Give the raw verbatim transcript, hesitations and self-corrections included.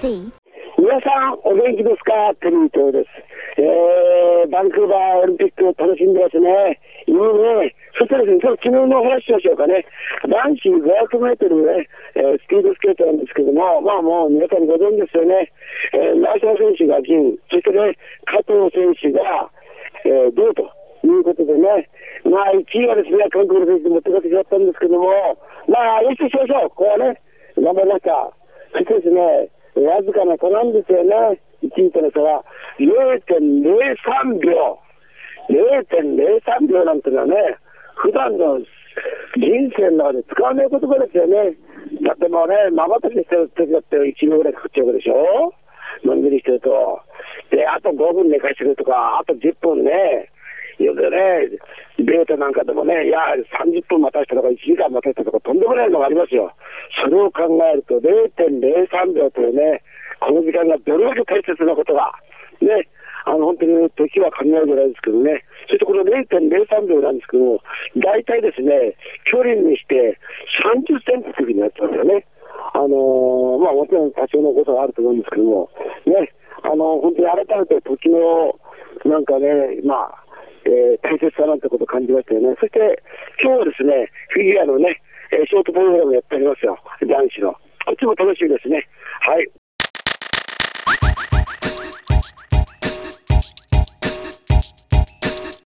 C 皆さんお元気ですか？テリー東です。えー、バンクーバーオリンピックを楽しんでますね。いいね。そしてですね、今日昨日のお話ししましょうかね。男子ごひゃくメートルね、えー、スピードスケートなんですけども、まあもう皆さんご存知ですよね。えー、内藤選手が銀、そしてね、加藤選手が、えー、銅ということでね、まあいちいはですね、韓国の選手に持ってかけちゃったんですけども、まあ、よししましょう。ここはね、頑張りました。そしてですね、わずかな差なんですよね。いちいとの差は れいてんぜろさんびょう。れいてんぜろさんびょうなんてのはね、普段の人生の中で使わない言葉ですよね。だってもうね、瞬きしてる時だっていちびょうぐらいかかっちゃうわけでしょ。のんびりしてると。で、あとごふん寝かしてるとか、あとじゅっぷんね。よくね、データなんかでもね、いや、さんじゅっぷん待たしたとかいちじかん待たしたとかとんでもないのがありますよ。それを考えると れいてんぜろさんびょうというね、この時間がどれだけ大切なことが、ね、あの、本当に時は考えるぐらいですけどね、そしてこの れいてんぜろさんびょうなんですけども、大体ですね、距離にしてさんじゅっセンチというふうになってますよね。あのー、まあもちろん多少のことがあると思うんですけども、ね、あの、本当に改めて時の、なんかね、まあ、えー、大切さなんてことを感じましたよね。そして今日はですね、フィギュアのね、えー、ショートプログラムやっておりますよ、男子の。こっちも楽しみですね。